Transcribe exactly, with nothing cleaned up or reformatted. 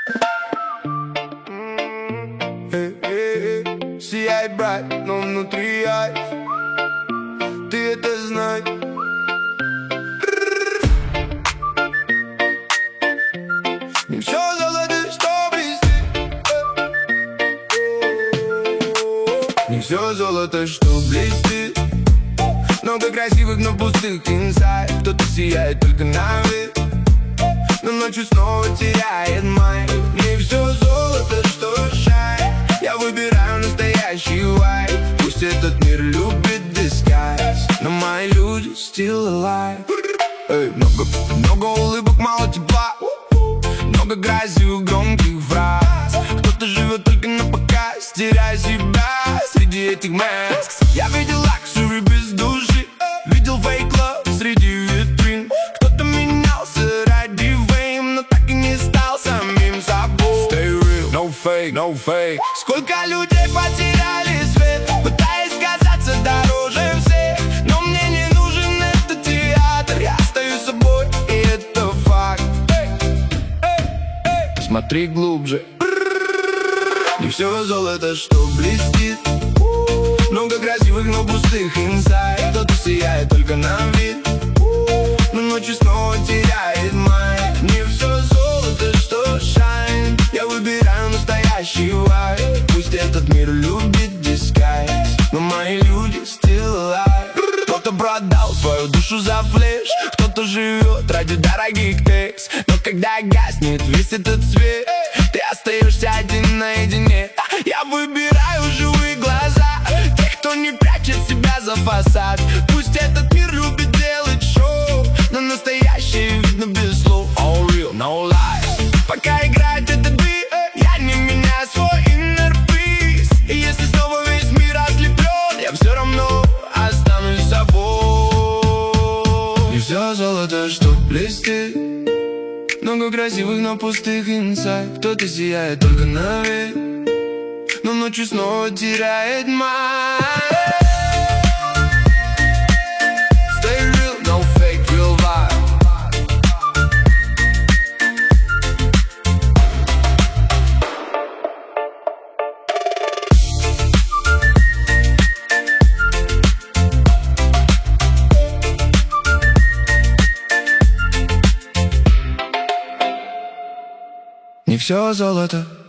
Сияй, брат, но внутри я. Ты это знай. Не все золото, что блестит. Не все золото, что блестит. Много красивых, но пустых инсайд. Кто-то сияет только на вид, но ночью снова теряет май. Не все золото, что шай. Я выбираю настоящий вайб. Пусть этот мир любит disguise, но мои люди still alive. Эй, много, много улыбок, мало тепла. Много красивых, громких фраз. Кто-то живет только на показ, теряя себя среди этих маск. Я видел лакшери без души, видел фейк лав среди витрин. Кто-то менялся ради фейм, но так и не стал самим собой. Stay real, no fake, no fake. Сколько людей потеряли свет, пытаясь казаться дороже всех. Но мне не нужен этот театр, я остаюсь собой, и это факт. Эй, эй, эй. Смотри глубже. Не все золото, что блестит. Много красивых, но пустых инсайд. Кто-то сияет только на вид, но ночью снова теряет май. Не все золото, что shine. Я выбираю настоящий вайб. Пусть этот мир любит disguise, но мои люди still alive. Кто-то продал свою душу за флеш, кто-то живет ради дорогих текст. Но когда гаснет весь этот свет, ты остаешься один наедине. Я выбираю живые глаза, тех, кто не прячет себя за фасад. Пусть этот мир любит делать шоу, но настоящее видно без слов. All real, no lies. Пока играет этот бит, я не меняю свой inner peace. И если снова весь мир ослеплен, я все равно останусь собой. Не все золото, что блестит. Много красивых, но пустых инсайд. Кто-то сияет только на вид, но ночью снова теряет май. Stay real, no fake, real vibe. Не все золото,